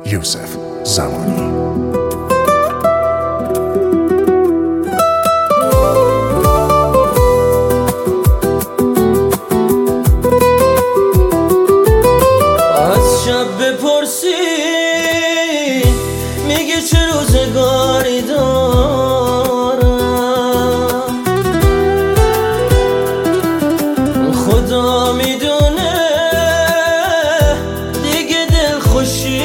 یوسف زمانی. بپرسی میگه چه روزگاری دارم، خدا میدونه دیگه دل خوشی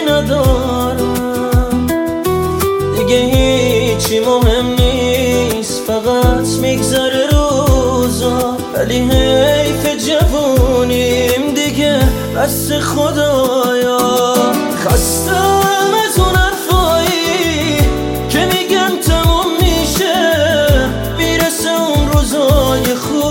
ندارم، دیگه هیچی مهم نیست فقط میگذره روزا، ولی حیف جوونیم دیگه بس خدایا. خستم از اون حرفایی که میگن تموم میشه میرسه اون روزای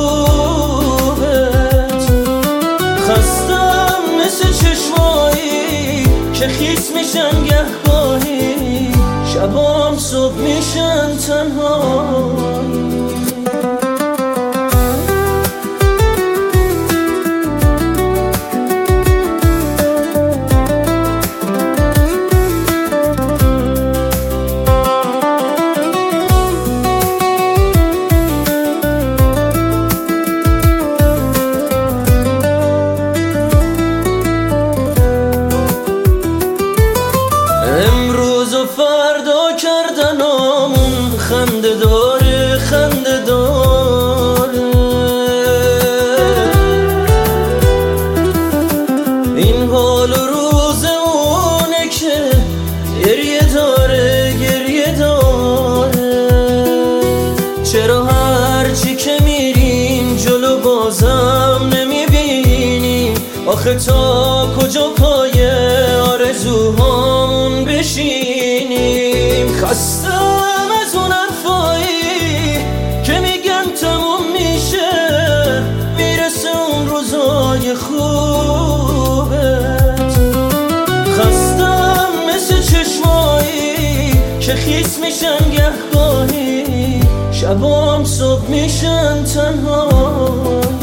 خوبت، خستم مثل چشمایی که خیس میشن گهگاهی، شبام صبح میشن تنهایی. امروز و فردا کردنامون خنده داره خنده داره، این حال و روز اونه که گریه داره گریه داره. چرا هرچی که میریم جلو بازم نمیبینیم، آخه تا کجا پای آرزوهامون بشینیم. خستم از اون حرفایی که میگن تموم میشه میرسه اون روزای خوبت، خستم مثل چشمایی که خیس میشن گهگاهی، شبام صبح میشن تنهایی.